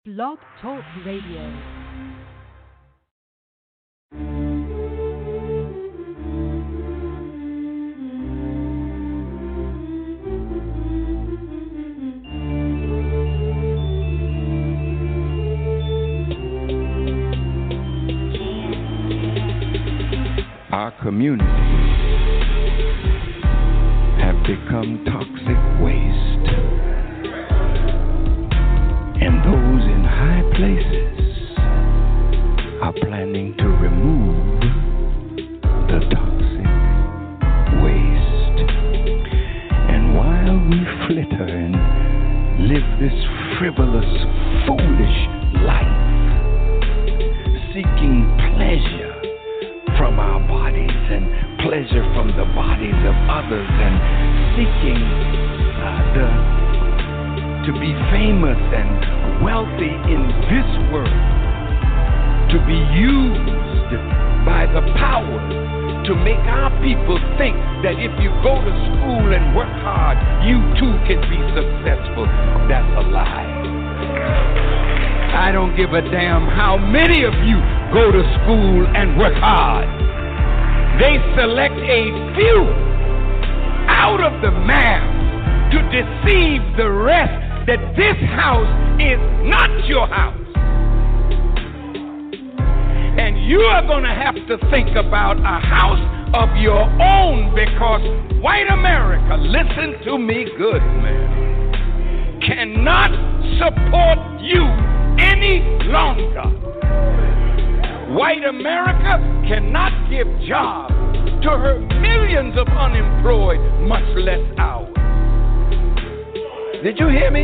Blog Talk Radio. Our communities have become toxic waste, and those in high places are planning to remove the toxic waste. And while we flitter and live this frivolous, foolish life, seeking pleasure from our bodies and pleasure from the bodies of others, and seeking to be famous and wealthy in this world, to be used by the power to make our people think that if you go to school and work hard, you too can be successful. That's a lie. I don't give a damn how many of you go to school and work hard. They select a few out of the mass to deceive the rest that this house is not your house. And you are going to have to think about a house of your own, because white America, listen to me good, man, cannot support you any longer. White America cannot give jobs to her millions of unemployed, much less ours. Did you hear me?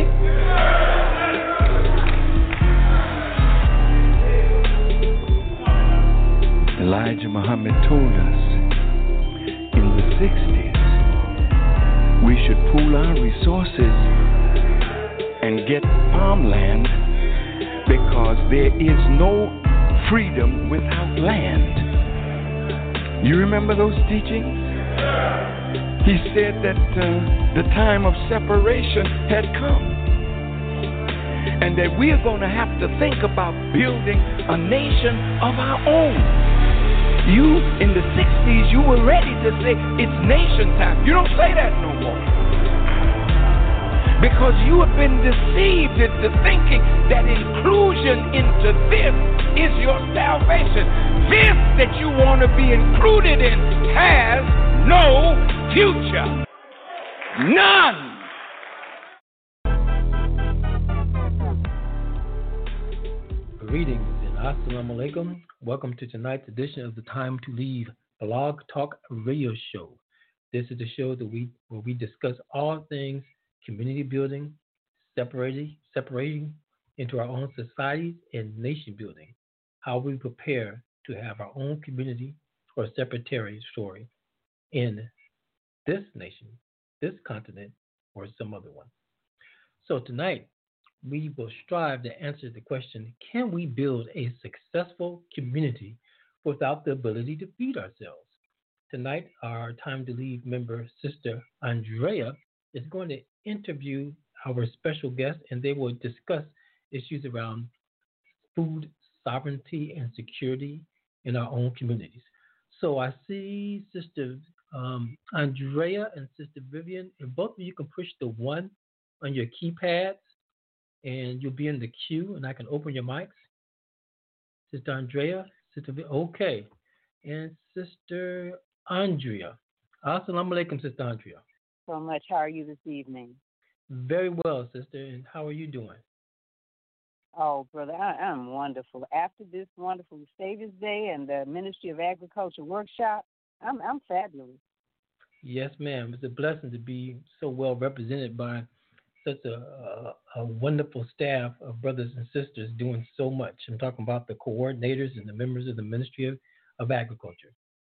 Elijah Muhammad told us in the 60s we should pool our resources and get farmland, because there is no freedom without land. You remember those teachings? He said that the time of separation had come, and that we are going to have to think about building a nation of our own. You, in the 60s, you were ready to say it's nation time. You don't say that no more, because you have been deceived into thinking that inclusion into this is your salvation. This that you want to be included in has no future. None. Greetings and assalamu alaikum. Welcome to tonight's edition of the Time to Leave Blog Talk Radio Show. This is the show where we discuss all things community building, separating into our own societies, and nation building. How we prepare to have our own community or separate territory in this nation, this continent, or some other one. So tonight, we will strive to answer the question, can we build a successful community without the ability to feed ourselves? Tonight, our Time to Leave member, Sister Andrea, is going to interview our special guest, and they will discuss issues around food sovereignty and security in our own communities. So I see Sister Andrea and Sister Vivian, and both of you can push the 1 on your keypads, and you'll be in the queue, and I can open your mics. Sister Andrea, Sister Vivian, okay. And Sister Andrea. Assalamu alaikum, Sister Andrea. So much. How are you this evening? Very well, Sister. And how are you doing? Oh, brother, I'm wonderful. After this wonderful Savior's Day and the Ministry of Agriculture workshop, I'm fabulous. Yes, ma'am. It's a blessing to be so well represented by such a wonderful staff of brothers and sisters doing so much. I'm talking about the coordinators and the members of the Ministry of Agriculture.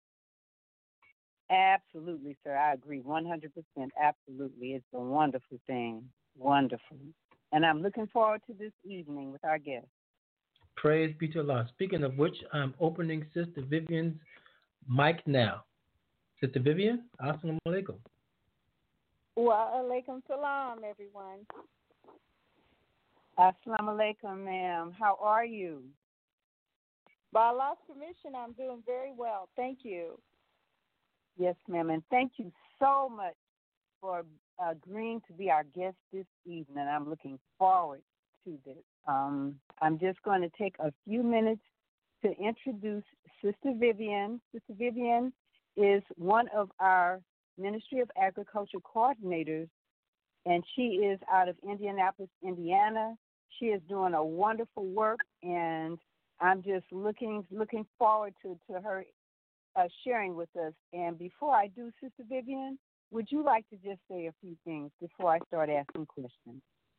Absolutely, sir. I agree 100%. Absolutely. It's a wonderful thing. Wonderful. And I'm looking forward to this evening with our guests. Praise be to Allah. Speaking of which, I'm opening Sister Vivian's mic now. Sister Vivian, assalamu alaikum. Wa alaikum salam, everyone. Assalamu alaikum, ma'am. How are you? By Allah's permission, I'm doing very well. Thank you. Yes, ma'am, and thank you so much for agreeing to be our guest this evening. I'm looking forward to this. I'm just going to take a few minutes to introduce Sister Vivian. Sister Vivian is one of our Ministry of Agriculture coordinators, and she is out of Indianapolis, Indiana. She is doing a wonderful work, and I'm just looking forward to her sharing with us. And before I do, Sister Vivian, would you like to just say a few things before I start asking questions?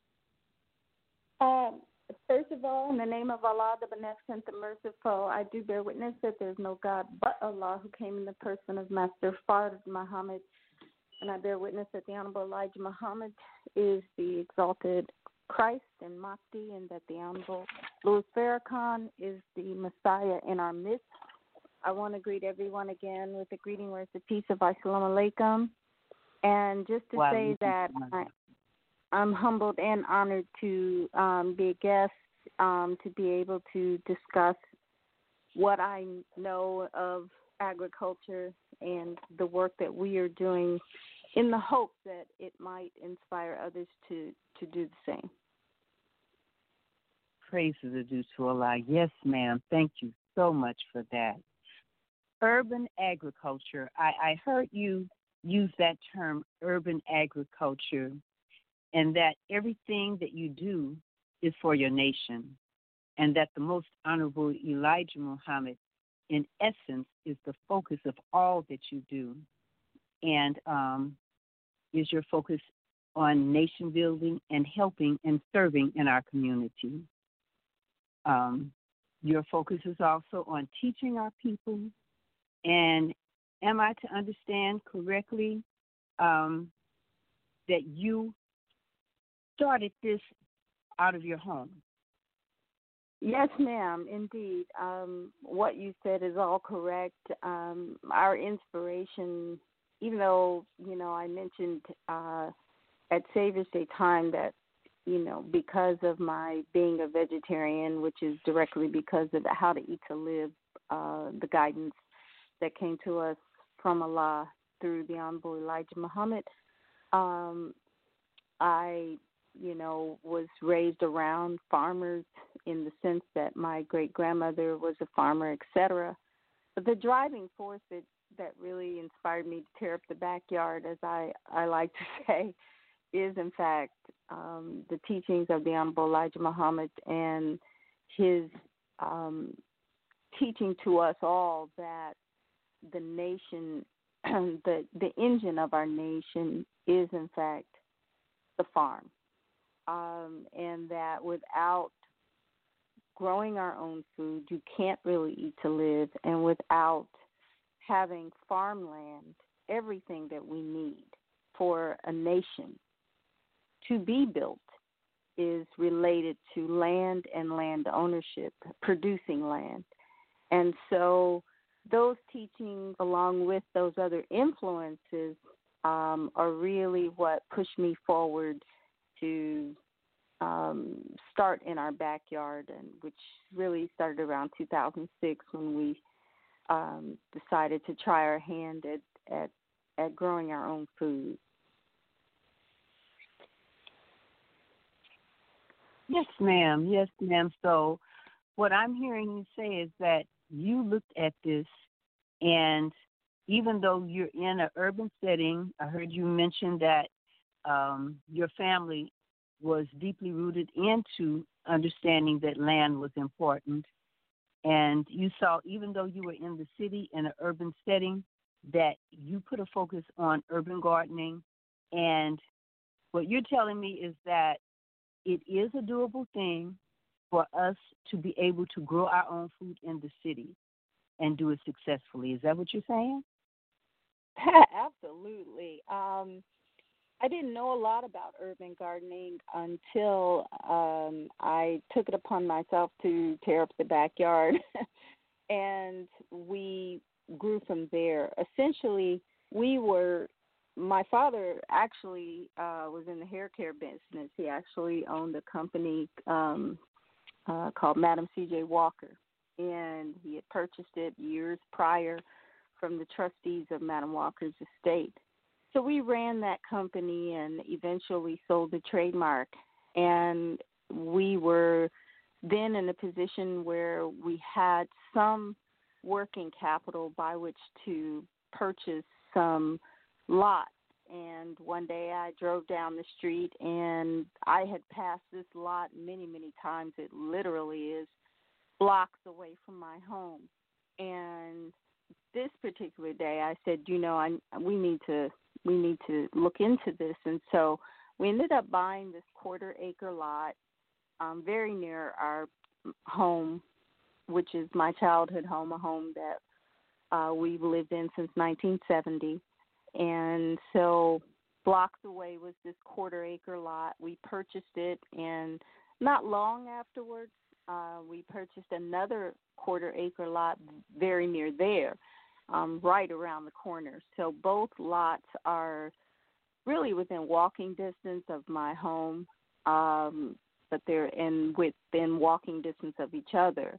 First of all, in the name of Allah, the Beneficent, the Merciful, I do bear witness that there is no God but Allah who came in the person of Master Fard Muhammad. And I bear witness that the Honorable Elijah Muhammad is the exalted Christ and Mahdi, and that the Honorable Louis Farrakhan is the Messiah in our midst. I want to greet everyone again with the greeting words of peace of Assalamu alaikum. And just to say that I'm humbled and honored to be a guest, to be able to discuss what I know of agriculture and the work that we are doing, in the hope that it might inspire others to do the same. Praises are due to Allah. Yes, ma'am. Thank you so much for that. Urban agriculture. I heard you use that term, urban agriculture, and that everything that you do is for your nation, and that the Most Honorable Elijah Muhammad, in essence, is the focus of all that you do, and is your focus on nation building and helping and serving in our community. Your focus is also on teaching our people, and am I to understand correctly that you started this out of your home? Yes, ma'am, indeed. What you said is all correct. Our inspiration, even though, I mentioned at Savior's Day time that, because of my being a vegetarian, which is directly because of the How to Eat to Live, the guidance that came to us from Allah through the Honorable Elijah Muhammad, I was raised around farmers in the sense that my great-grandmother was a farmer, etc. But the driving force that really inspired me to tear up the backyard, as I like to say, is, in fact, the teachings of the Honorable Elijah Muhammad and his teaching to us all that the nation, the engine of our nation is, in fact, the farm. And that without growing our own food, you can't really eat to live. And without having farmland, everything that we need for a nation to be built is related to land and land ownership, producing land. And so those teachings, along with those other influences, are really what pushed me forward to start in our backyard, and which really started around 2006 when we decided to try our hand at growing our own food. Yes, ma'am. Yes, ma'am. So what I'm hearing you say is that you looked at this, and even though you're in an urban setting, I heard you mention that your family was deeply rooted into understanding that land was important. And you saw, even though you were in the city, in an urban setting, that you put a focus on urban gardening. And what you're telling me is that it is a doable thing for us to be able to grow our own food in the city and do it successfully. Is that what you're saying? Absolutely. I didn't know a lot about urban gardening until I took it upon myself to tear up the backyard, and we grew from there. Essentially, we were my father actually was in the hair care business. He actually owned a company called Madam C.J. Walker, and he had purchased it years prior from the trustees of Madam Walker's estate. So we ran that company and eventually sold the trademark. And we were then in a position where we had some working capital by which to purchase some lots. And one day I drove down the street and I had passed this lot many, many times. It literally is blocks away from my home. And this particular day I said, we need to look into this. And so we ended up buying this 1/4-acre lot very near our home, which is my childhood home, a home that we've lived in since 1970. And so blocks away was this 1/4-acre lot. We purchased it, and not long afterwards, we purchased another 1/4-acre lot very near there, right around the corner. So both lots are really within walking distance of my home, but they're within walking distance of each other.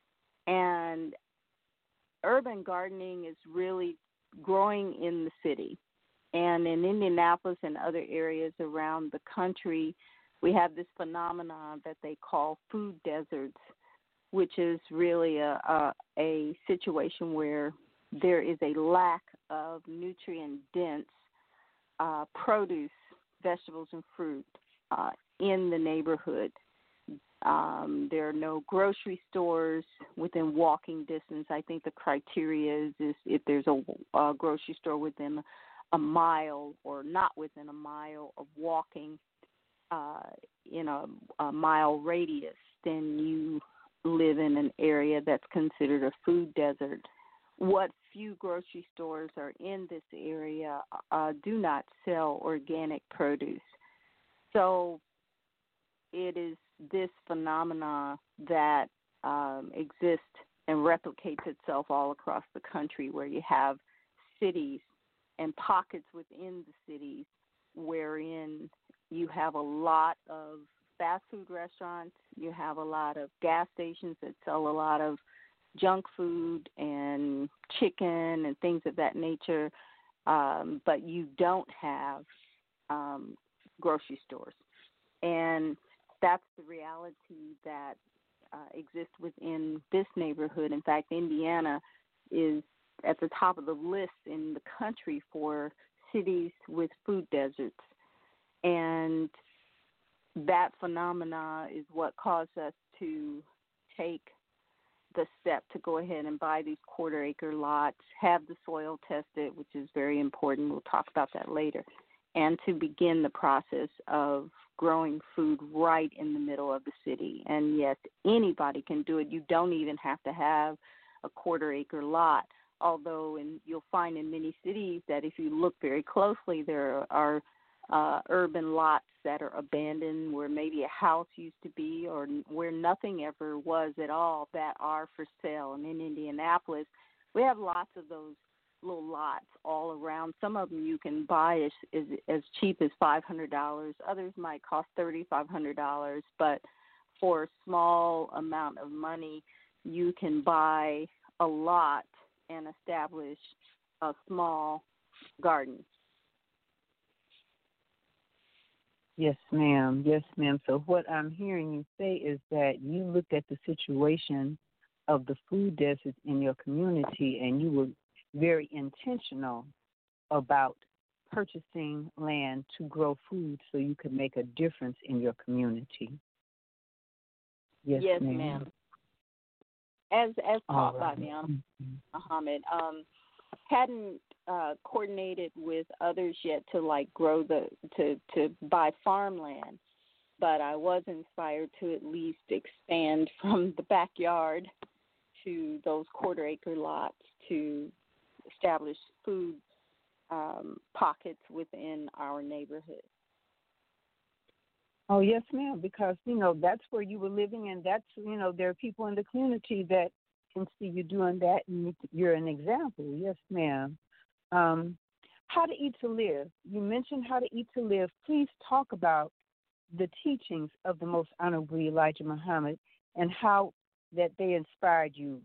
And urban gardening is really growing in the city. And in Indianapolis and other areas around the country, we have this phenomenon that they call food deserts, which is really a situation where there is a lack of nutrient-dense produce, vegetables, and fruit in the neighborhood. There are no grocery stores within walking distance. I think the criteria is if there's a grocery store within a mile or not within a mile of walking in a mile radius, then you live in an area that's considered a food desert. What few grocery stores are in this area do not sell organic produce. So it is this phenomena that exists and replicates itself all across the country, where you have cities and pockets within the cities wherein you have a lot of fast food restaurants, you have a lot of gas stations that sell a lot of junk food and chicken and things of that nature, but you don't have grocery stores. And that's the reality that exists within this neighborhood. In fact, Indiana is at the top of the list in the country for cities with food deserts. And that phenomena is what caused us to take the step to go ahead and buy these 1/4-acre lots, have the soil tested, which is very important. We'll talk about that later, and to begin the process of growing food right in the middle of the city. And yes, anybody can do it. You don't even have to have a 1/4-acre lot, although you'll find in many cities that if you look very closely, there are urban lots that are abandoned where maybe a house used to be or where nothing ever was at all that are for sale. And in Indianapolis, we have lots of those little lots all around. Some of them you can buy as cheap as $500. Others might cost $3,500. But for a small amount of money, you can buy a lot and establish a small garden. Yes, ma'am. Yes, ma'am. So what I'm hearing you say is that you looked at the situation of the food deserts in your community, and you were very intentional about purchasing land to grow food so you could make a difference in your community. Yes, ma'am. As taught by me, Muhammad, hadn't coordinated with others yet to grow to buy farmland, but I was inspired to at least expand from the backyard to those 1/4-acre lots to establish food pockets within our neighborhood. Oh, yes, ma'am, because, that's where you were living, and that's, there are people in the community that can see you doing that, and you're an example. Yes, ma'am. How to Eat to Live. You mentioned How to Eat to Live. Please talk about the teachings of the Most Honorable Elijah Muhammad and how that they inspired you.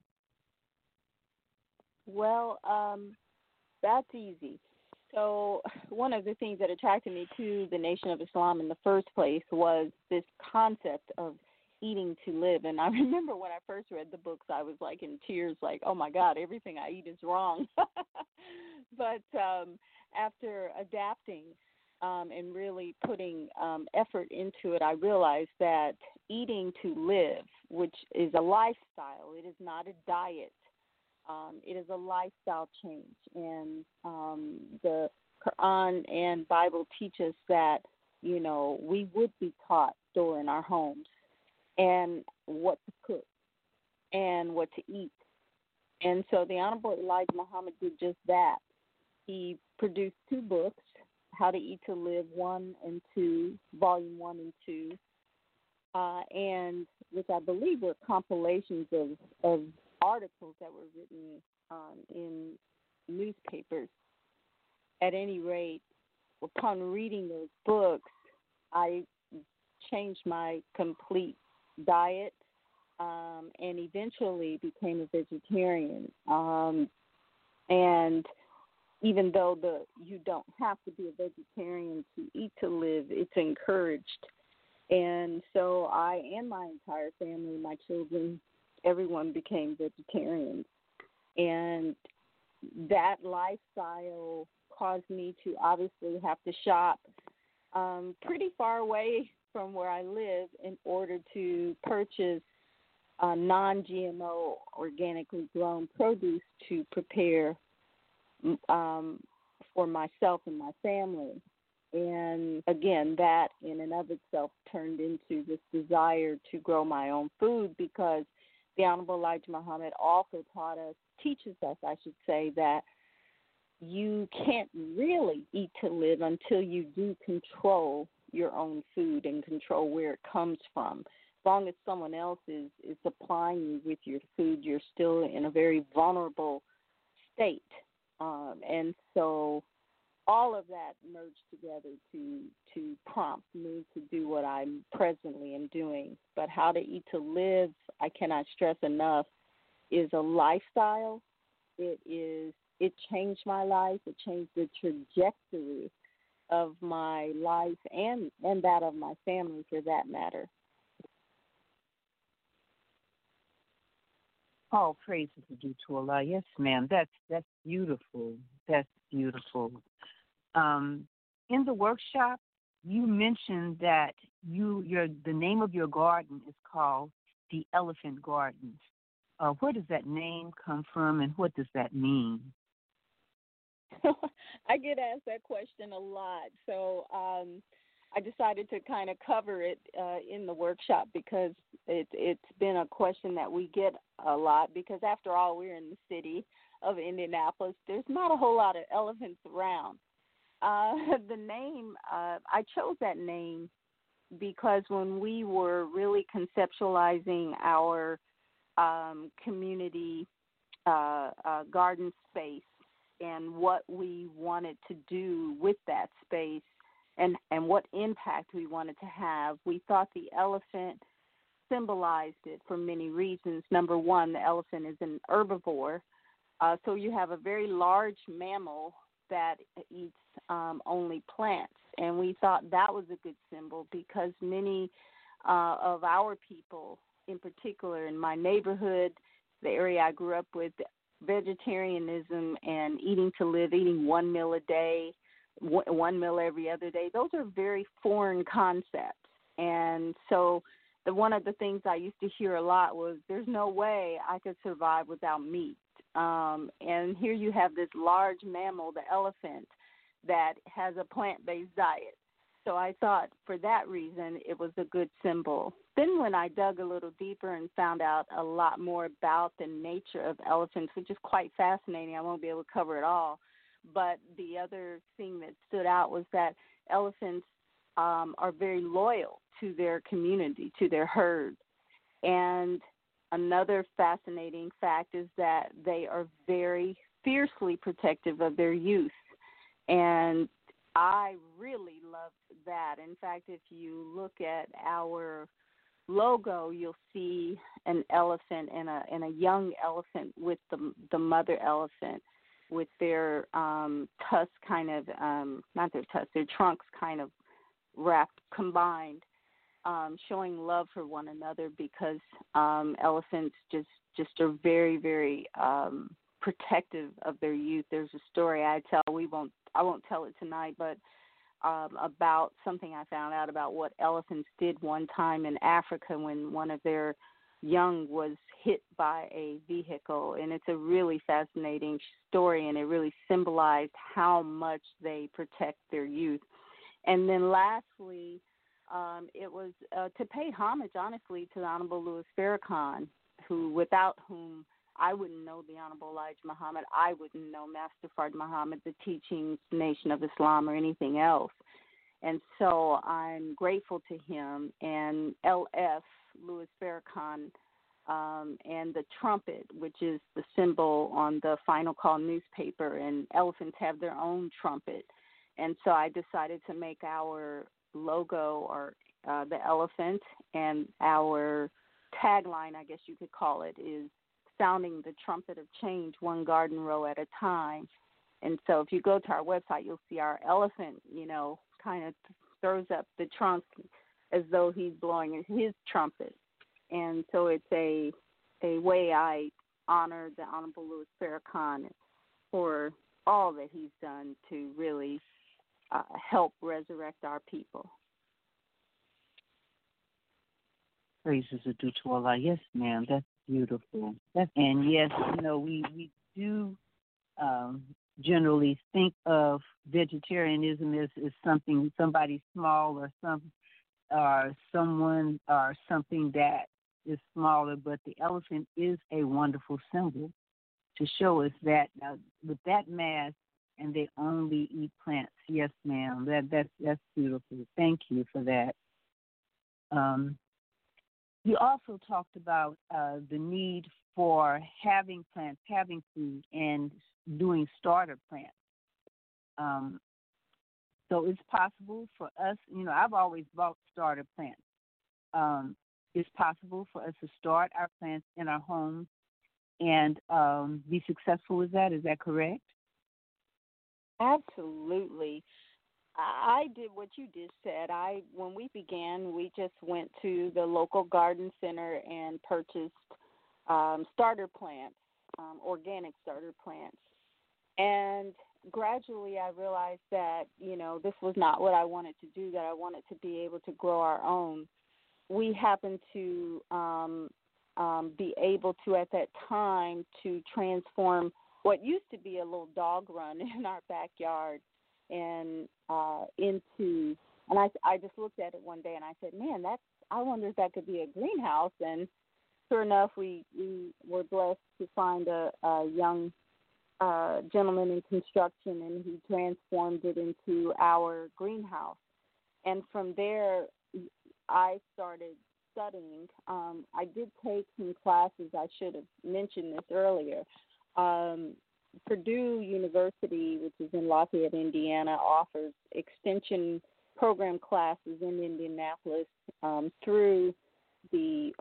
Well, that's easy. So one of the things that attracted me to the Nation of Islam in the first place was this concept of eating to live. And I remember when I first read the books, I was like in tears, like, oh my God, everything I eat is wrong. But after adapting and really putting effort into it, I realized that eating to live, which is a lifestyle, it is not a diet. It is a lifestyle change, and the Quran and Bible teach us that, we would be taught in our homes and what to cook and what to eat. And so the Honorable Elijah Muhammad did just that. He produced 2 books, How to Eat to Live 1 and 2, Volume 1 and 2, and which I believe were compilations of articles that were written in newspapers. At any rate, upon reading those books, I changed my complete diet and eventually became a vegetarian. And even though you don't have to be a vegetarian to eat to live, it's encouraged. And so I and my entire family, my children, everyone became vegetarians. And that lifestyle caused me to obviously have to shop pretty far away from where I live in order to purchase non-GMO, organically grown produce to prepare for myself and my family. And again, that in and of itself turned into this desire to grow my own food, because the Honorable Elijah Muhammad also teaches us, that you can't really eat to live until you do control your own food and control where it comes from. As long as someone else is supplying you with your food, you're still in a very vulnerable state. And so all of that merged together to prompt me to do what I presently am doing. But How to Eat to Live, I cannot stress enough, is a lifestyle. It changed my life. It changed the trajectory of my life and that of my family, for that matter. Oh, praises are due to Allah. Yes, ma'am. That's beautiful. That's beautiful. In the workshop, you mentioned that the name of your garden is called the Elephant Gardens. Where does that name come from, and what does that mean? I get asked that question a lot, so I decided to kind of cover it in the workshop, because it's been a question that we get a lot, because after all, we're in the city of Indianapolis. There's not a whole lot of elephants around. The name, I chose that name because when we were really conceptualizing our community garden space and what we wanted to do with that space and what impact we wanted to have, we thought the elephant symbolized it for many reasons. Number one, the elephant is an herbivore, so you have a very large mammal that eats only plants, and we thought that was a good symbol because many of our people, in particular in my neighborhood, the area I grew up with, vegetarianism and eating to live, eating one meal a day, one meal every other day, those are very foreign concepts. And so one of the things I used to hear a lot was, there's no way I could survive without meat. And here you have this large mammal, the elephant, that has a plant-based diet. So I thought for that reason it was a good symbol. Then when I dug a little deeper and found out a lot more about the nature of elephants, which is quite fascinating, I won't be able to cover it all, but the other thing that stood out was that elephants are very loyal to their community, to their herd. And another fascinating fact is that they are very fiercely protective of their youth. And I really loved that. In fact, if you look at our logo, you'll see an elephant and a young elephant with the mother elephant with their tusks kind of not their tusks, their trunks kind of wrapped combined, showing love for one another because elephants just are very, very protective of their youth. There's a story I tell. I won't tell it tonight, but about something I found out about what elephants did one time in Africa when one of their young was hit by a vehicle. And it's a really fascinating story, and it really symbolized how much they protect their youth. And then lastly, it was to pay homage, honestly, to the Honorable Louis Farrakhan, without whom I wouldn't know the Honorable Elijah Muhammad. I wouldn't know Master Fard Muhammad, the teachings, Nation of Islam, or anything else. And so I'm grateful to him and LF, Louis Farrakhan, and the trumpet, which is the symbol on the Final Call newspaper. And elephants have their own trumpet. And so I decided to make our logo or the elephant, and our tagline, I guess you could call it, is sounding the trumpet of change, one garden row at a time. And so if you go to our website, you'll see our elephant, kind of throws up the trunk as though he's blowing his trumpet. And so it's a way I honor the Honorable Louis Farrakhan for all that he's done to really help resurrect our people. Praises are due to Allah. Yes, ma'am. That's beautiful. And yes, we do generally think of vegetarianism as somebody small or someone or something that is smaller, but the elephant is a wonderful symbol to show us that with that mass, and they only eat plants. Yes, ma'am. That's beautiful. Thank you for that. You also talked about the need for having plants, having food, and doing starter plants. So it's possible for us, I've always bought starter plants. It's possible for us to start our plants in our homes and be successful with that. Is that correct? Absolutely. I did what you just said. When we began, we just went to the local garden center and purchased starter plants, organic starter plants. And gradually I realized that, this was not what I wanted to do, that I wanted to be able to grow our own. We happened to be able to, at that time, to transform what used to be a little dog run in our backyard and I just looked at it one day and I said, man, I wonder if that could be a greenhouse. And sure enough, we were blessed to find a young gentleman in construction, and he transformed it into our greenhouse. And from there, I started studying. I did take some classes. I should have mentioned this earlier. Purdue University, which is in Lafayette, Indiana, offers extension program classes in Indianapolis through the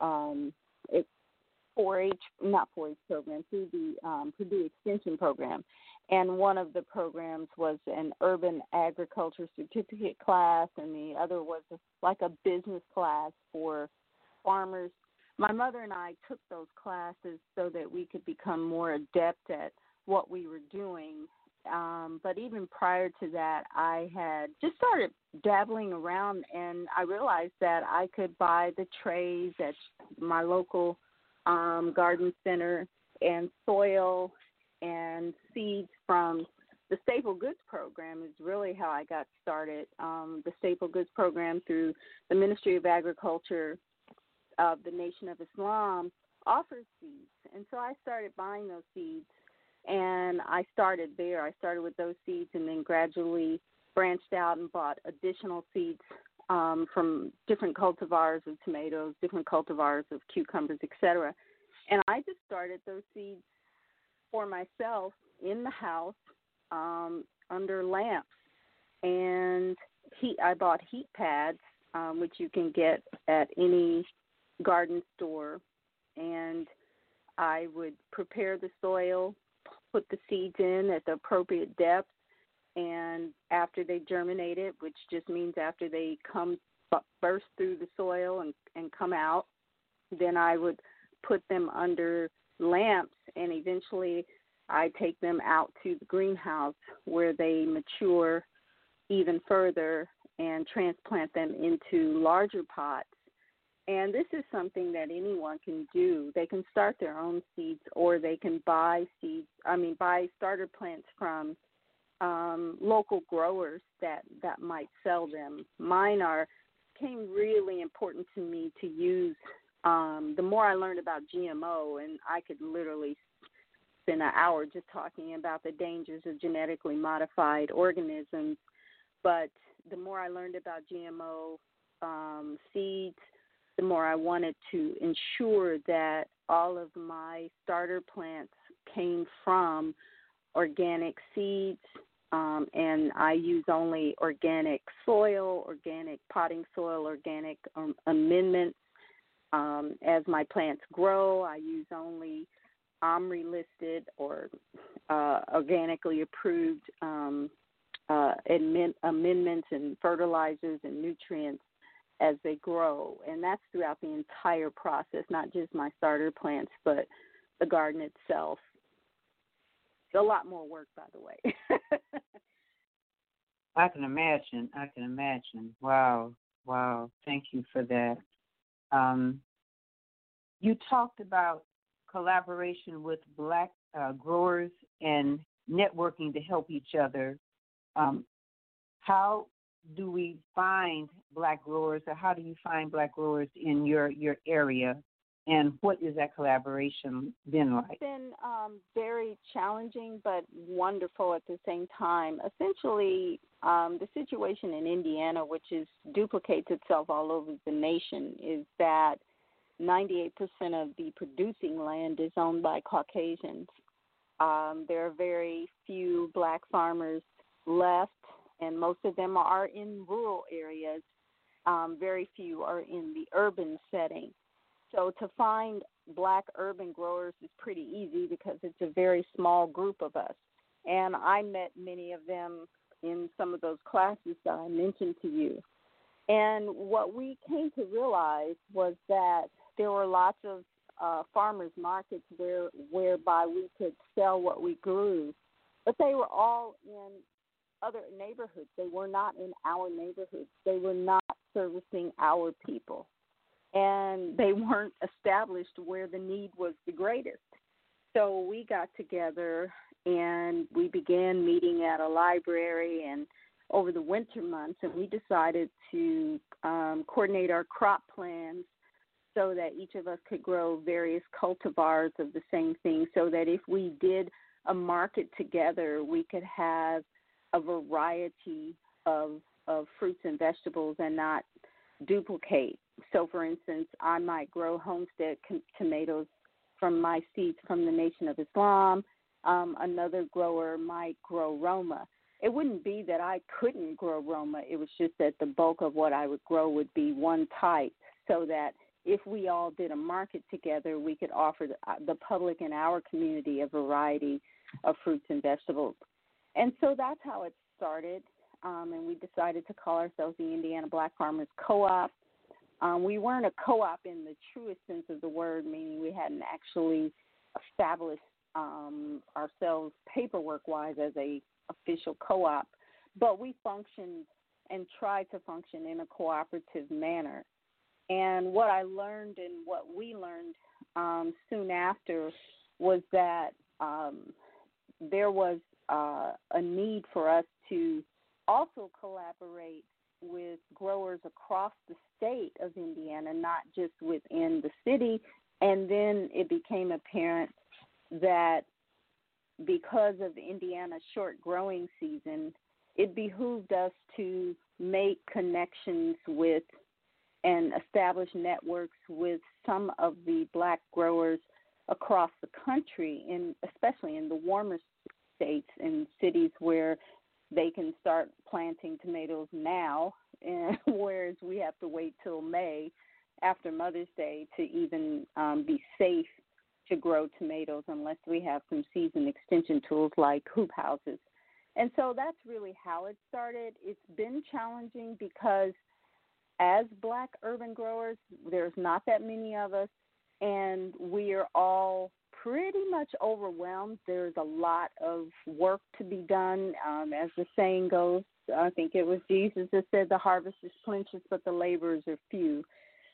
4-H, not 4-H program, through the Purdue Extension program. And one of the programs was an urban agriculture certificate class, and the other was like a business class for farmers. My mother and I took those classes so that we could become more adept at what we were doing. But even prior to that, I had just started dabbling around, and I realized that I could buy the trays at my local garden center and soil and seeds from the Staple Goods program is really how I got started. The Staple Goods program through the Ministry of Agriculture of the Nation of Islam offers seeds. And so I started buying those seeds, and I started there. I started with those seeds and then gradually branched out and bought additional seeds from different cultivars of tomatoes, different cultivars of cucumbers, etc. And I just started those seeds for myself in the house under lamps. And I bought heat pads, which you can get at any garden store, and I would prepare the soil, put the seeds in at the appropriate depth, and after they germinated, which just means after they burst through the soil and come out, then I would put them under lamps, and eventually I take them out to the greenhouse where they mature even further and transplant them into larger pots. And this is something that anyone can do. They can start their own seeds, or they can buy starter plants from local growers that might sell them. Mine became really important to me to use. The more I learned about GMO, and I could literally spend an hour just talking about the dangers of genetically modified organisms, but the more I learned about GMO seeds, the more I wanted to ensure that all of my starter plants came from organic seeds, and I use only organic soil, organic potting soil, organic amendments. As my plants grow, I use only OMRI listed or organically approved amendments and fertilizers and nutrients as they grow. And that's throughout the entire process, not just my starter plants, but the garden itself. It's a lot more work, by the way. I can imagine. Wow. Thank you for that. You talked about collaboration with Black growers and networking to help each other. How do we find Black growers, or how do you find Black growers in your area, and what is that collaboration been like? It's been very challenging but wonderful at the same time. Essentially, the situation in Indiana, which duplicates itself all over the nation, is that 98% of the producing land is owned by Caucasians. There are very few Black farmers left, and most of them are in rural areas. Very few are in the urban setting. So to find Black urban growers is pretty easy because it's a very small group of us. And I met many of them in some of those classes that I mentioned to you. And what we came to realize was that there were lots of farmers markets whereby we could sell what we grew, but they were all in other neighborhoods. They were not in our neighborhoods. They were not servicing our people, and they weren't established where the need was the greatest. So we got together and we began meeting at a library and over the winter months, and we decided to coordinate our crop plans so that each of us could grow various cultivars of the same thing, so that if we did a market together, we could have a variety of fruits and vegetables and not duplicate. So, for instance, I might grow homestead tomatoes from my seeds from the Nation of Islam. Another grower might grow Roma. It wouldn't be that I couldn't grow Roma. It was just that the bulk of what I would grow would be one type, so that if we all did a market together, we could offer the public in our community a variety of fruits and vegetables. And so that's how it started, and we decided to call ourselves the Indiana Black Farmers Co-op. We weren't a co-op in the truest sense of the word, meaning we hadn't actually established ourselves paperwork-wise as a official co-op, but we functioned and tried to function in a cooperative manner. And what I learned and what we learned soon after was that there was a need for us to also collaborate with growers across the state of Indiana, not just within the city. And then it became apparent that because of Indiana's short growing season, it behooved us to make connections with and establish networks with some of the Black growers across the country, especially in the warmer states and cities where they can start planting tomatoes now, and whereas we have to wait till May after Mother's Day to even be safe to grow tomatoes unless we have some season extension tools like hoop houses. And so that's really how it started. It's been challenging because as Black urban growers, there's not that many of us, and we are all pretty much overwhelmed. There's a lot of work to be done. As the saying goes, I think it was Jesus that said the harvest is plenteous, but the laborers are few.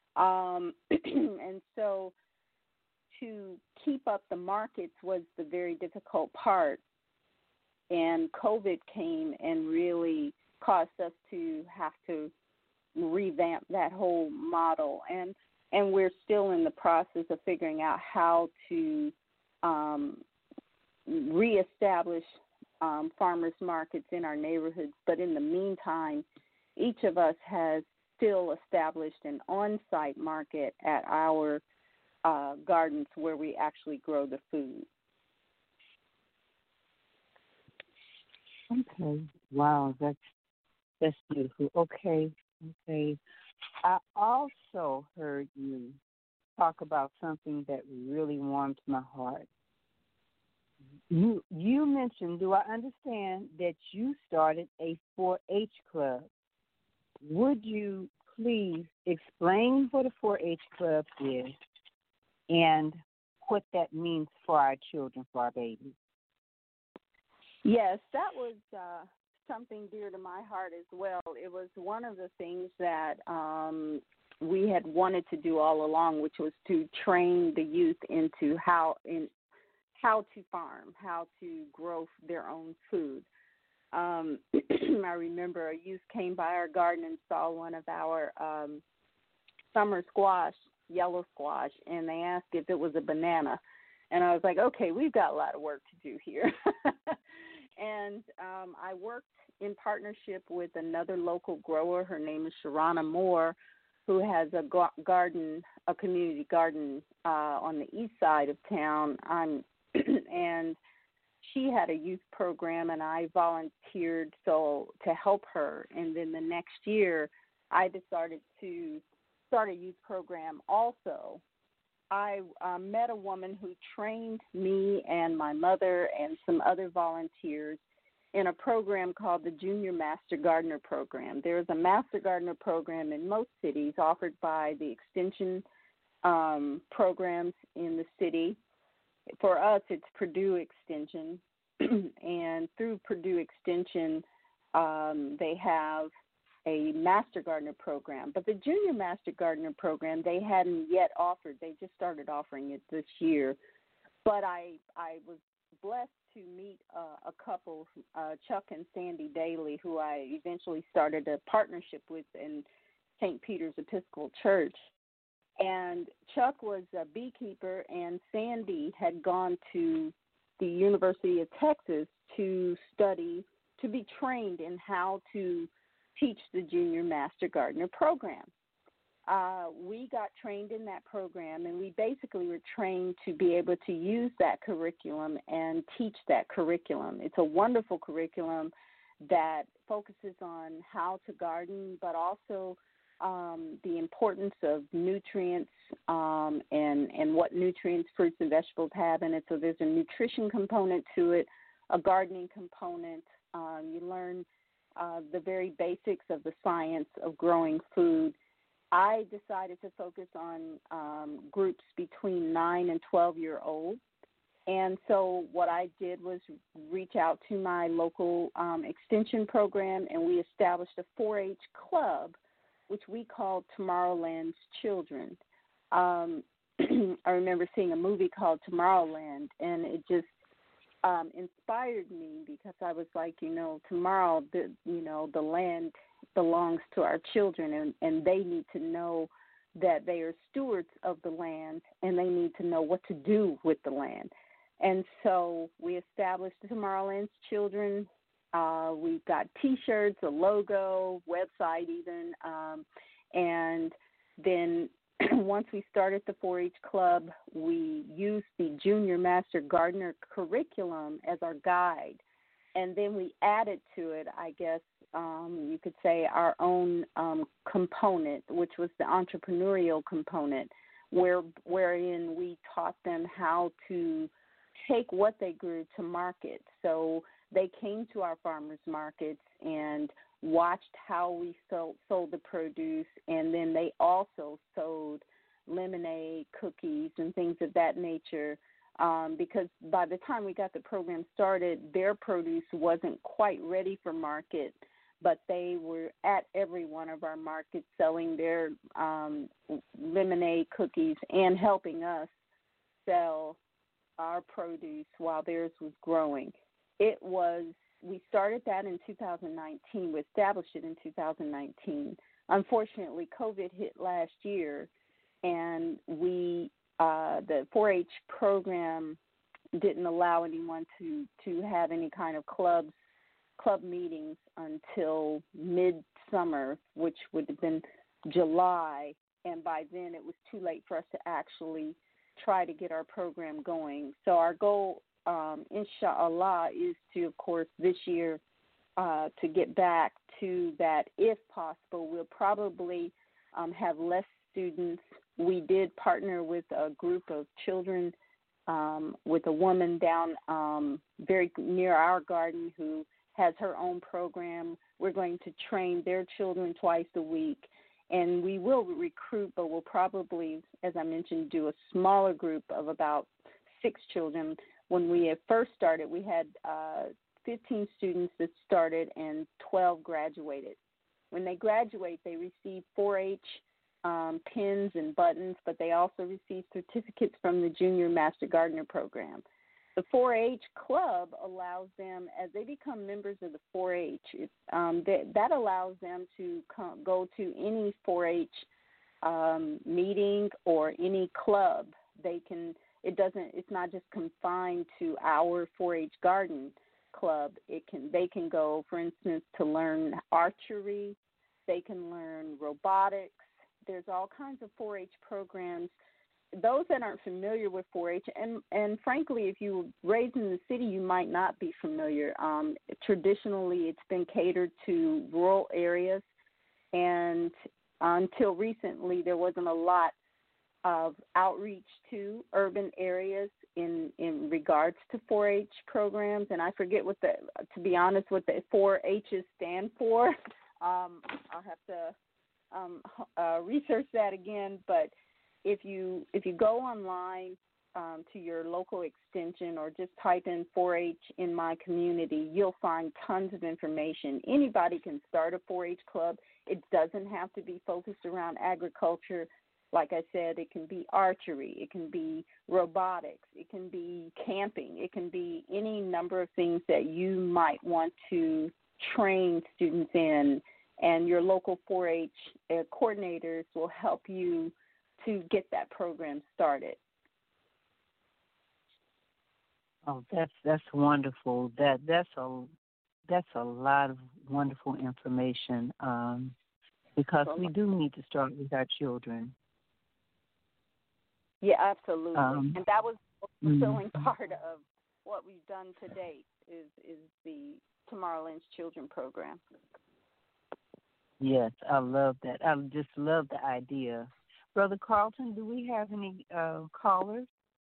And so to keep up the markets was the very difficult part. And COVID came and really caused us to have to revamp that whole model. And we're still in the process of figuring out how to reestablish farmers markets in our neighborhoods. But in the meantime, each of us has still established an on-site market at our gardens where we actually grow the food. Okay. Wow, that's beautiful. Okay. I also heard you talk about something that really warmed my heart. You mentioned, do I understand that you started a 4-H club? Would you please explain what a 4-H club is and what that means for our children, for our babies? Yes, that was something dear to my heart as well. It was one of the things that we had wanted to do all along, which was to train the youth into how to farm, how to grow their own food. I remember a youth came by our garden and saw one of our summer squash, yellow squash, and they asked if it was a banana. And I was like, okay, we've got a lot of work to do here. And I worked in partnership with another local grower. Her name is Sharana Moore, who has a garden, a community garden on the east side of town. And she had a youth program, and I volunteered to help her. And then the next year, I decided to start a youth program also. I met a woman who trained me and my mother and some other volunteers in a program called the Junior Master Gardener Program. There's a Master Gardener program in most cities offered by the extension programs in the city. For us, it's Purdue Extension, and through Purdue Extension, they have a Master Gardener program. But the Junior Master Gardener program, they hadn't yet offered. They just started offering it this year. But I was blessed to meet a couple, Chuck and Sandy Daly, who I eventually started a partnership with in St. Peter's Episcopal Church. And Chuck was a beekeeper, and Sandy had gone to the University of Texas to study, to be trained in how to teach the Junior Master Gardener program. We got trained in that program, and we basically were trained to be able to use that curriculum and teach that curriculum. It's a wonderful curriculum that focuses on how to garden, but also the importance of nutrients and what nutrients fruits and vegetables have in it. So there's a nutrition component to it, a gardening component. You learn the very basics of the science of growing food. I decided to focus on groups between 9 and 12-year-olds. And so what I did was reach out to my local extension program, and we established a 4-H club, which we called Tomorrowland's Children. I remember seeing a movie called Tomorrowland, and it just inspired me because I was like, tomorrow, the land belongs to our children, and they need to know that they are stewards of the land, and they need to know what to do with the land. And so we established Tomorrowland's Children. We've got T-shirts, a logo, website even, and then once we started the 4-H club, we used the Junior Master Gardener curriculum as our guide. and then we added to it, I guess you could say, our own component, which was the entrepreneurial component, wherein we taught them how to take what they grew to market. So they came to our farmers markets and watched how we sold the produce, and then they also sold lemonade, cookies, and things of that nature, because by the time we got the program started, their produce wasn't quite ready for market, but they were at every one of our markets selling their lemonade, cookies, and helping us sell our produce while theirs was growing. We started that in 2019. We established it in 2019. Unfortunately, COVID hit last year, and the 4-H program didn't allow anyone to have any kind of club meetings until midsummer, which would have been July, and by then it was too late for us to actually try to get our program going. So our goal, inshallah, is to, of course, this year to get back to that. If possible, we'll probably have less students. We did partner with a group of children, with a woman down very near our garden who has her own program. We're going to train their children twice a week, and we will recruit, but we'll probably, as I mentioned, do a smaller group of about 6 children. When we had first started, we had 15 students that started and 12 graduated. When they graduate, they receive 4-H pins and buttons, but they also receive certificates from the Junior Master Gardener program. The 4-H club allows them, as they become members of the 4-H, that allows them to go to any 4-H meeting or any club. It's not just confined to our 4-H garden club. They can go, for instance, to learn archery. They can learn robotics. There's all kinds of 4-H programs. Those that aren't familiar with 4-H, and frankly, if you were raised in the city, you might not be familiar. Traditionally, it's been catered to rural areas, and until recently, there wasn't a lot of outreach to urban areas in regards to 4-H programs. And I forget to be honest, what the 4-H's stand for. I'll have to research that again, but if you go online to your local extension or just type in 4-H in my community, you'll find tons of information. Anybody can start a 4-H club. It doesn't have to be focused around agriculture. Like I said, it can be archery, it can be robotics, it can be camping, it can be any number of things that you might want to train students in, and your local 4-H coordinators will help you to get that program started. Oh, that's wonderful. That's a lot of wonderful information, because we do need to start with our children. Yeah, absolutely. And that was the fulfilling part of what we've done to date is the Tomorrowland's Children program. Yes, I love that. I just love the idea. Brother Carlton, do we have any callers?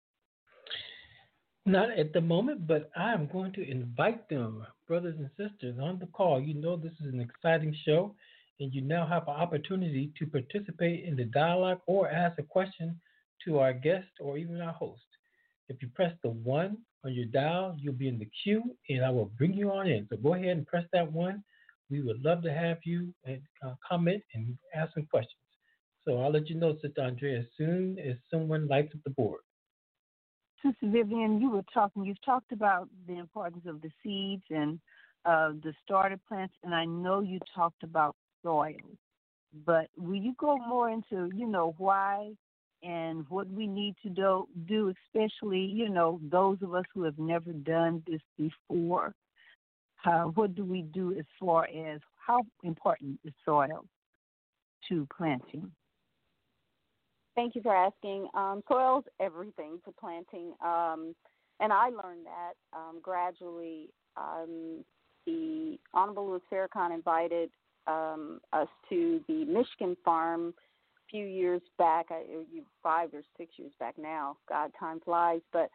Not at the moment, but I am going to invite them, brothers and sisters, on the call. You know this is an exciting show, and you now have an opportunity to participate in the dialogue or ask a question to our guest or even our host. If you press the 1 on your dial, you'll be in the queue, and I will bring you on in. So go ahead and press that 1. We would love to have you and comment and ask some questions. So I'll let you know, Sister Andrea, as soon as someone lights up the board. Sister Vivian, you've talked about the importance of the seeds and the starter plants, and I know you talked about soil. But will you go more into, why and what we need to do, especially, those of us who have never done this before? What do we do as far as how important is soil to planting? Thank you for asking. Soil's everything to planting, and I learned that gradually The Honorable Louis Farrakhan invited us to the Michigan farm a few years back, 5 or 6 years back now. God, time flies. But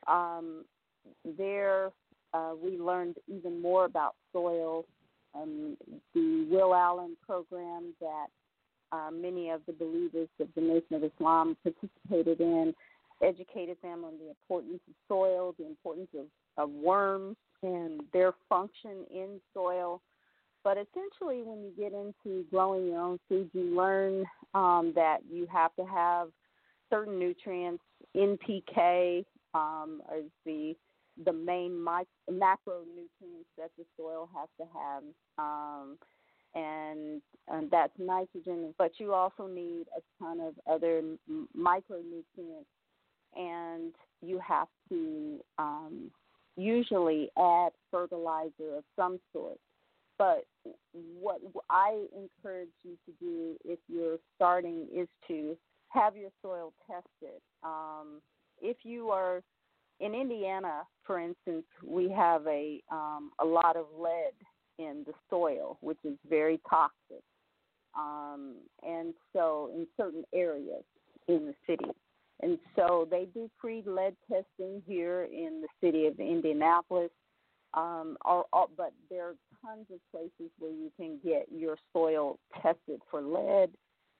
there we learned even more about soil. The Will Allen program that many of the believers of the Nation of Islam participated in educated them on the importance of soil, the importance of worms and their function in soil. But essentially, when you get into growing your own food, you learn that you have to have certain nutrients. NPK is the main macronutrients that the soil has to have, and that's nitrogen. But you also need a ton of other micronutrients, and you have to usually add fertilizer of some sort. But what I encourage you to do if you're starting is to have your soil tested. If you are in Indiana, for instance, we have a lot of lead in the soil, which is very toxic. And so in certain areas in the city. And so they do free lead testing here in the city of Indianapolis. But there are tons of places where you can get your soil tested for lead,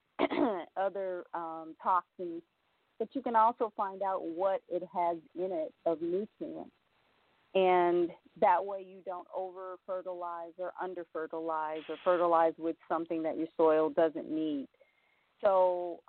other toxins, but you can also find out what it has in it of nutrients. And that way you don't over-fertilize or under-fertilize or fertilize with something that your soil doesn't need. So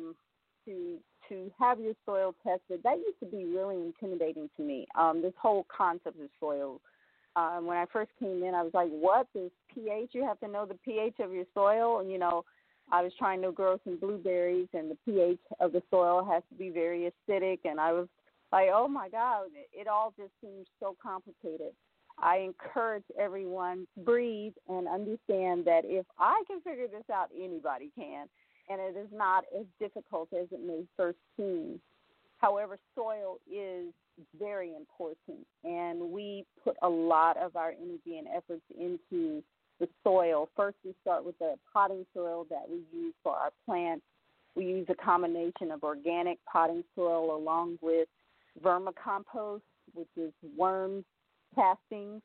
to have your soil tested, that used to be really intimidating to me, this whole concept of soil. When I first came in, I was like, what? There's pH? You have to know the pH of your soil? And, I was trying to grow some blueberries, and the pH of the soil has to be very acidic. And I was like, oh, my God, it all just seems so complicated. I encourage everyone to breathe and understand that if I can figure this out, anybody can. And it is not as difficult as it may first seem. However, soil is very important, and we put a lot of our energy and efforts into the soil. First, we start with the potting soil that we use for our plants. We use a combination of organic potting soil along with vermicompost, which is worm castings,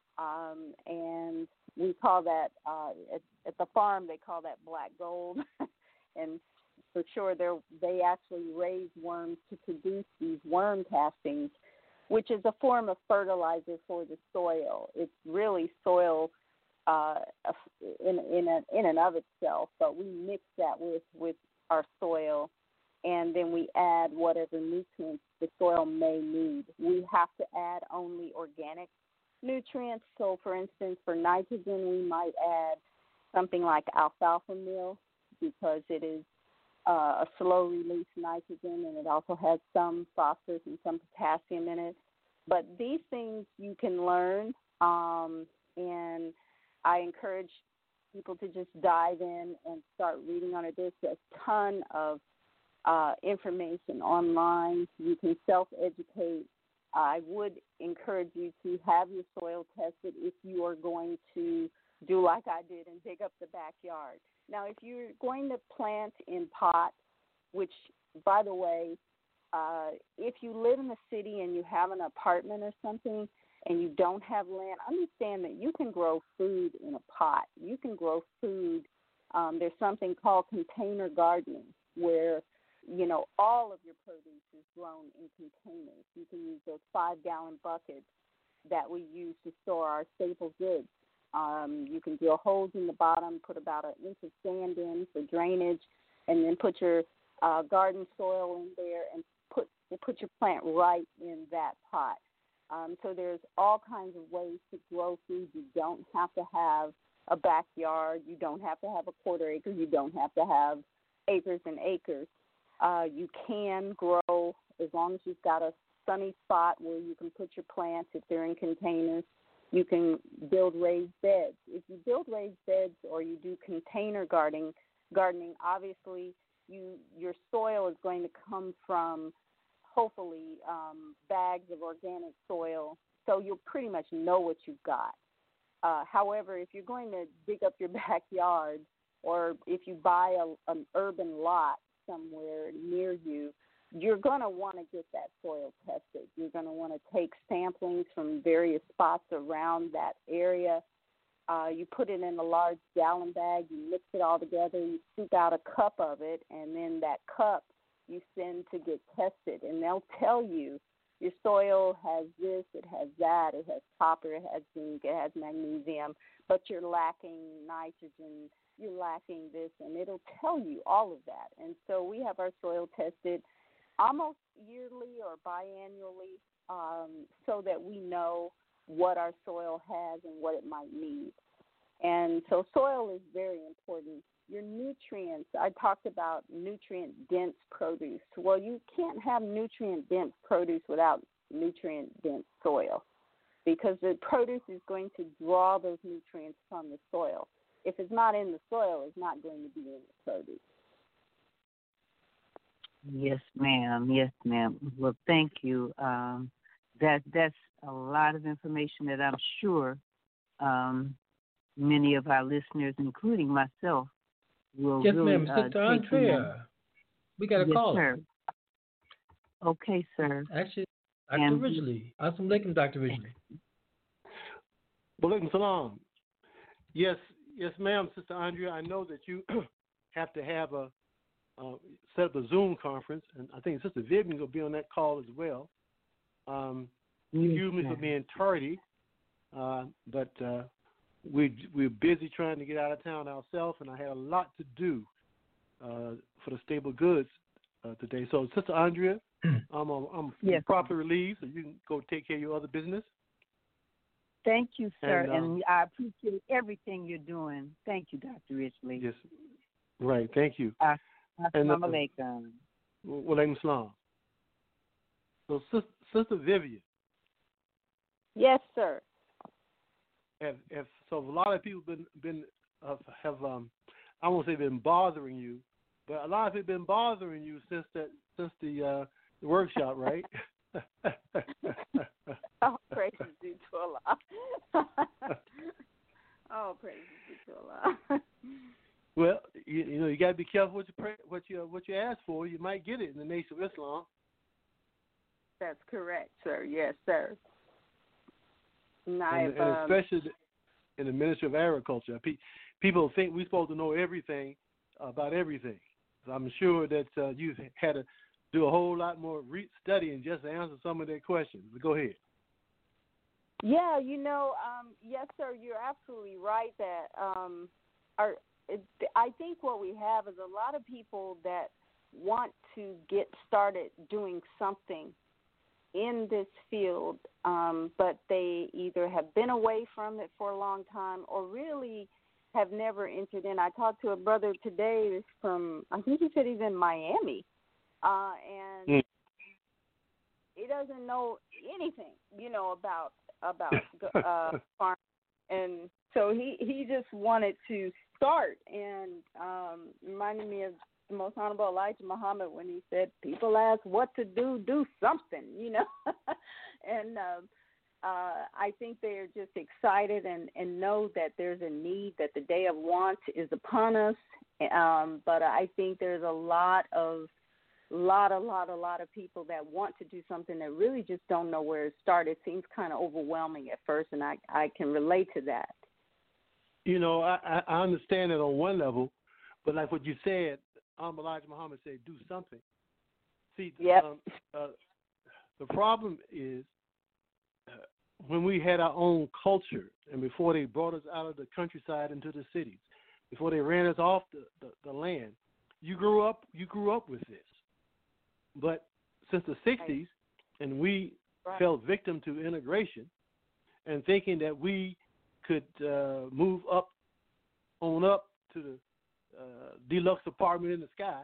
and we call that, at the farm, they call that black gold. And for sure, they actually raise worms to produce these worm castings, which is a form of fertilizer for the soil. It's really soil in and of itself, but we mix that with our soil, and then we add whatever nutrients the soil may need. We have to add only organic nutrients. So, for instance, for nitrogen, we might add something like alfalfa meal because it is a slow-release nitrogen, and it also has some phosphorus and some potassium in it. But these things you can learn, and I encourage people to just dive in and start reading on it. There's a ton of information online. You can self-educate. I would encourage you to have your soil tested if you are going to do like I did and dig up the backyard. Now, if you're going to plant in pots, which, by the way, if you live in the city and you have an apartment or something and you don't have land, understand that you can grow food in a pot. You can grow food. There's something called container gardening where, all of your produce is grown in containers. You can use those 5-gallon buckets that we use to store our staple goods. You can drill holes in the bottom, put about 1 inch of sand in for drainage, and then put your garden soil in there and put your plant right in that pot. So there's all kinds of ways to grow food. You don't have to have a backyard. You don't have to have a quarter acre. You don't have to have acres and acres. You can grow as long as you've got a sunny spot where you can put your plants if they're in containers. You can build raised beds. If you build raised beds or you do container gardening, obviously your soil is going to come from hopefully bags of organic soil so you'll pretty much know what you've got. However, if you're going to dig up your backyard, or if you buy an urban lot somewhere near you, you're going to want to get that soil tested. You're going to want to take samplings from various spots around that area. You put it in a large gallon bag, you mix it all together, you scoop out a cup of it, and then that cup you send to get tested. And they'll tell you your soil has this, it has that, it has copper, it has zinc, it has magnesium, but you're lacking nitrogen, you're lacking this, and it'll tell you all of that. And so we have our soil tested almost yearly or biannually, so that we know what our soil has and what it might need. And so soil is very important. Your nutrients, I talked about nutrient-dense produce. Well, you can't have nutrient-dense produce without nutrient-dense soil, because the produce is going to draw those nutrients from the soil. If it's not in the soil, it's not going to be in the produce. Yes, ma'am. Yes, ma'am. Well, thank you. That's a lot of information that I'm sure many of our listeners, including myself, will yes, really ma'am. Sister Andrea, we got a yes, caller. Sir. Okay, sir. Actually, Dr. Ridgely. Assalamu alaikum, Dr. Ridgely. Walaikum salam. Yes, ma'am, Sister Andrea. I know that you have to have set up a Zoom conference, and I think Sister Vivian will be on that call as well. Excuse me for being tardy, but we're busy trying to get out of town ourselves, and I had a lot to do for the stable goods today. So, Sister Andrea, I'm properly relieved, so you can go take care of your other business. Thank you, sir, and I appreciate everything you're doing. Thank you, Dr. Ridgely. Yes, right. Thank you. Assalamu alaikum. Walaikum salam. So, Sister Vivian. Yes, sir. So a lot of people have I won't say been bothering you, but a lot of people been bothering you since the workshop, right? Oh, praises due to Allah. Oh, praises due to Allah. Well, you got to be careful what you ask for. You might get it in the Nation of Islam. That's correct, sir. Yes, sir. And especially in the Ministry of Agriculture, people think we're supposed to know everything about everything. So I'm sure that you've had to do a whole lot more studying just to answer some of their questions. But go ahead. Yeah, yes, sir. You're absolutely right that I think what we have is a lot of people that want to get started doing something in this field, but they either have been away from it for a long time or really have never entered in. I talked to a brother today from, I think he said he's in Miami, and he doesn't know anything, about farm, and so he just wanted to start, and reminded me of the Most Honorable Elijah Muhammad when he said, people ask what to do something, and I think they're just excited and know that there's a need, that the day of want is upon us, but I think there's a lot of people that want to do something that really just don't know where to start. It seems kind of overwhelming at first, and I can relate to that. I understand it on one level, but like what you said, Elijah Muhammad said, do something. See, the problem is when we had our own culture and before they brought us out of the countryside into the cities, before they ran us off the land, you grew up with this. But since the 60s, and we fell victim to integration and thinking that we could move up to the deluxe apartment in the sky,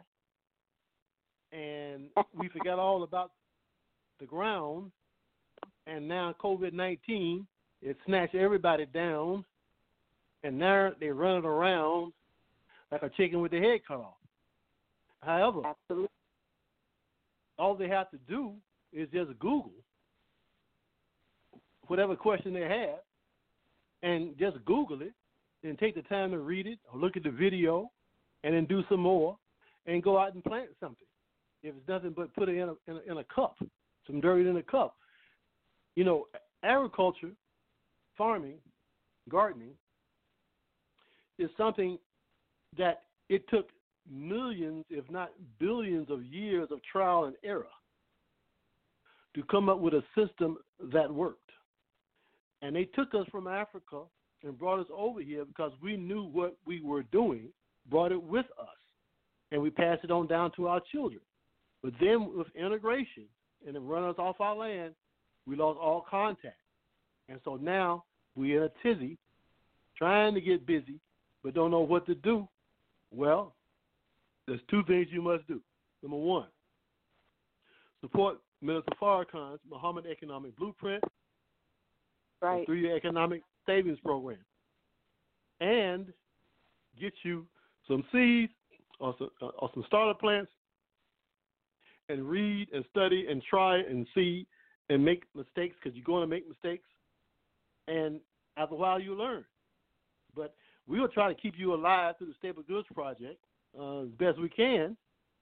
and we forgot all about the ground, and now COVID-19, it snatched everybody down, and now they're running around like a chicken with their head cut off. However, absolutely, all they have to do is just Google whatever question they have and just Google it and take the time to read it or look at the video and then do some more and go out and plant something. If it's nothing but put it in a cup, some dirt in a cup. You know, agriculture, farming, gardening is something that it took millions, if not billions of years of trial and error to come up with a system that worked. And they took us from Africa and brought us over here because we knew what we were doing, brought it with us, and we passed it on down to our children. But then with integration and it run us off our land, we lost all contact. And so now we're in a tizzy, trying to get busy, but don't know what to do. Well, there's two things you must do. Number one, support Minister Farrakhan's Muhammad Economic Blueprint, right, 3-year economic savings program, and get you some seeds or some starter plants and read and study and try and see and make mistakes because you're going to make mistakes. And after a while, you learn. But we will try to keep you alive through the Stable Goods Project as best we can.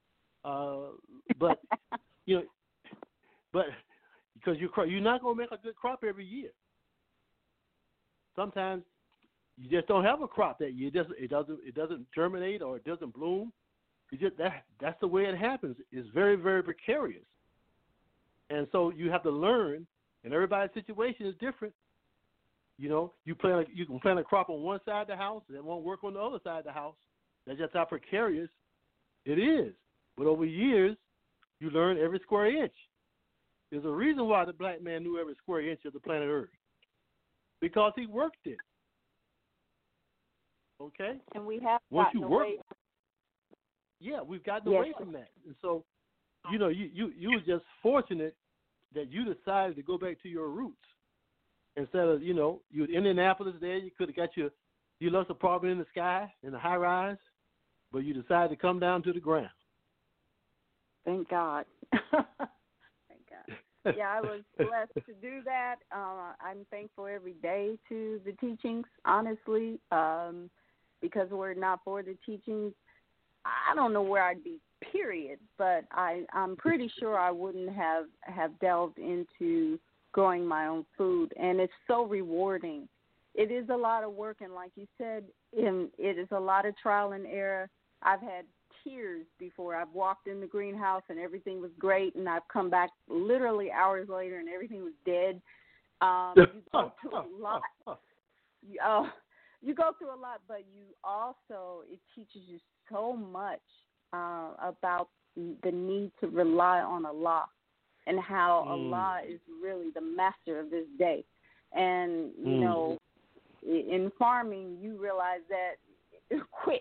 But but because you're not going to make a good crop every year. Sometimes you just don't have a crop that year. It doesn't germinate or it doesn't bloom. That's the way it happens. It's very, very precarious. And so you have to learn, and everybody's situation is different. You know, you can plant a crop on one side of the house, and it won't work on the other side of the house. That's just how precarious it is. But over years, you learn every square inch. There's a reason why the black man knew every square inch of the planet Earth, because he worked it. Okay? And we have once gotten you work, away. Yeah, we've gotten away from that. And so, you know, you were just fortunate that you decided to go back to your roots. Instead of, you know, you were in Indianapolis there, you could have got your deluxe apartment in the sky, in the high rise, but you decided to come down to the ground. Thank God. Thank God. Yeah, I was blessed to do that. I'm thankful every day to the teachings, honestly, because were it not for the teachings, I don't know where I'd be, period, but I'm pretty sure I wouldn't have delved into growing my own food, and it's so rewarding. It is a lot of work, and like you said, it is a lot of trial and error. I've had tears before. I've walked in the greenhouse, and everything was great, and I've come back literally hours later, and everything was dead. You go through a lot. You go through a lot, but you also, it teaches you so much about the need to rely on Allah and how Allah is really the master of this day. And, you know, in farming, you realize that quick.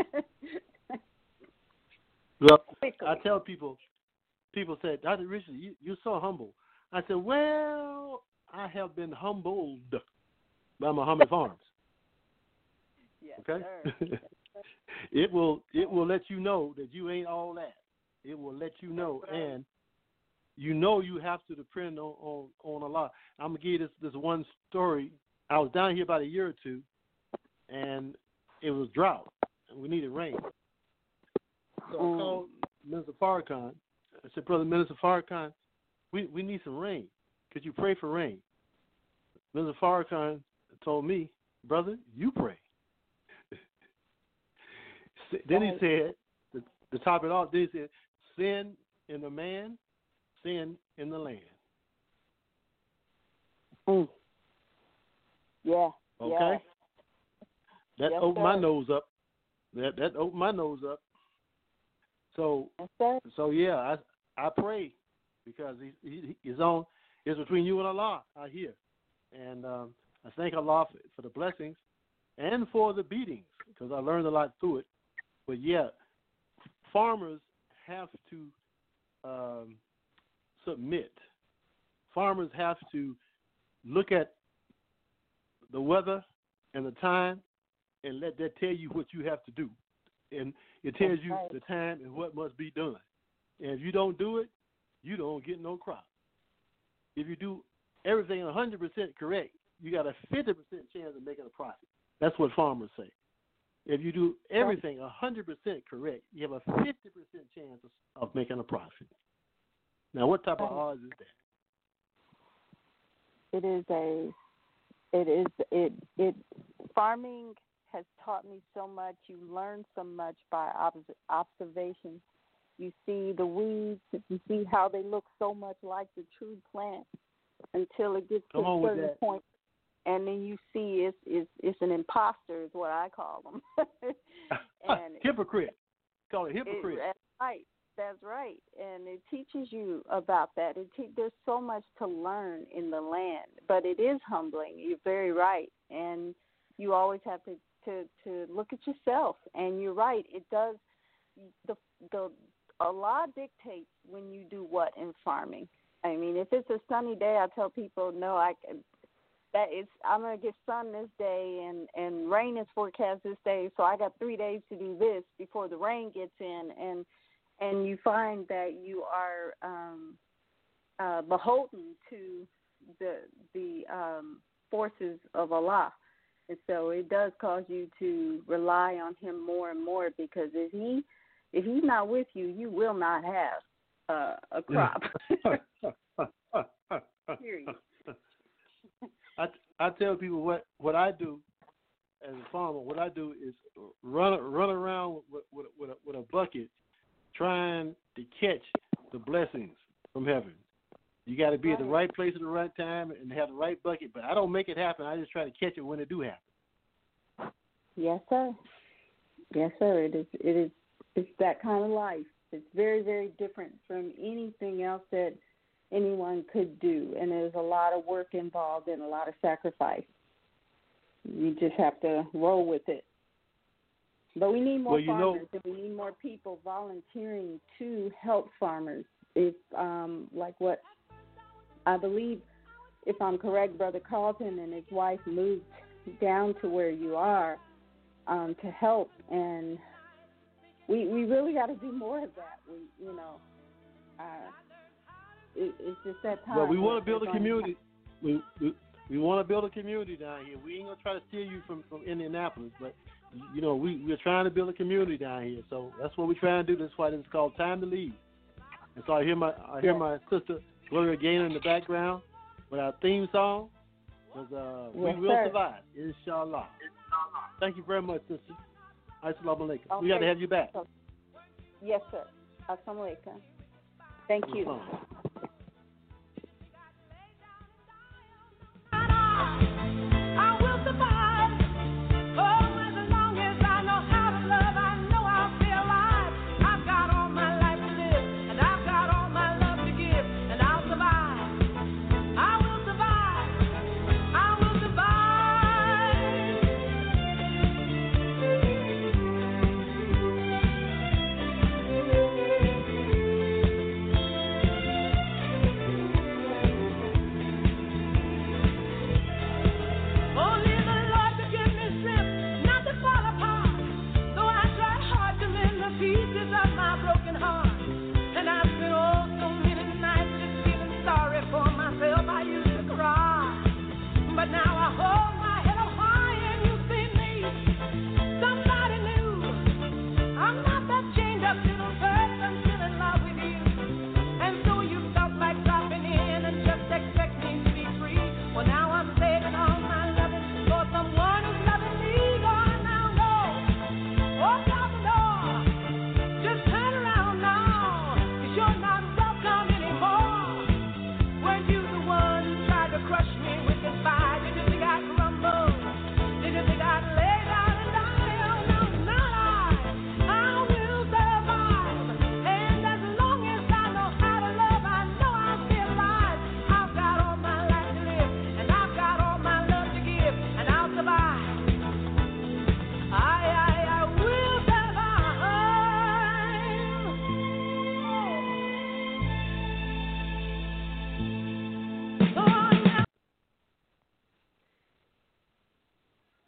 Well, I tell people say, Dr. Richard, you're so humble. I said, well, I have been humbled by Muhammad Farms. Yes, okay? Sir. It will let you know that you ain't all that. It will let you know, and you know you have to depend on Allah. I'm gonna give you this one story. I was down here about a year or two, and it was drought, and we needed rain. So I called Minister Farrakhan. I said, Brother Minister Farrakhan, we need some rain. Could you pray for rain? Minister Farrakhan told me, brother, you pray. Then he said, to top it off, then he said, sin in the man, sin in the land. Yeah. Okay? Yeah. That opened my nose up. That opened my nose up. So, yeah, I pray because he's on. It's between you and Allah, I hear. And I thank Allah for the blessings and for the beatings because I learned a lot through it. But, yeah, farmers have to submit. Farmers have to look at the weather and the time and let that tell you what you have to do. And it tells you the time and what must be done. And if you don't do it, you don't get no crop. If you do everything 100% correct, you got a 50% chance of making a profit. That's what farmers say. If you do everything 100% correct, you have a 50% chance of making a profit. Now, what type of odds is that? Farming has taught me so much. You learn so much by observation. You see the weeds, you see how they look so much like the true plant until it gets to a certain point. And then you see it's an imposter is what I call them. And hypocrite. Call it hypocrite. That's right. And it teaches you about that. There's so much to learn in the land, but it is humbling. You're very right. And you always have to look at yourself. And you're right. It does. A law dictates when you do what in farming. I mean, if it's a sunny day, I tell people, no, I'm going to get sun this day and rain is forecast this day, so I got 3 days to do this before the rain gets in. And you find that you are beholden to the forces of Allah. And so it does cause you to rely on him more and more, because if he's not with you, you will not have a crop. Period. I tell people what I do as a farmer. What I do is run around with a bucket, trying to catch the blessings from heaven. You got to be at the right place at the right time and have the right bucket. But I don't make it happen. I just try to catch it when it do happen. Yes, sir. Yes, sir. It is. It's that kind of life. It's very, very different from anything else that anyone could do, and there's a lot of work involved and a lot of sacrifice. You just have to roll with it. But we need more farmers, and we need more people volunteering to help farmers. If like what I believe, if I'm correct, Brother Carlton and his wife moved down to where you are to help, and we really got to do more of that. It's just that time. Well, we want to build a community. We want to build a community down here. We ain't gonna try to steal you from Indianapolis, but we're trying to build a community down here. So that's what we're trying to do. That's why this is called Time to Lead. And so I hear my sister Gloria Gaynor in the background with our theme song. Because we will survive, inshallah. Thank you very much, sister. Assalamu alaikum. Okay. We got to have you back. Yes, sir. Assalamu alaikum. Thank you.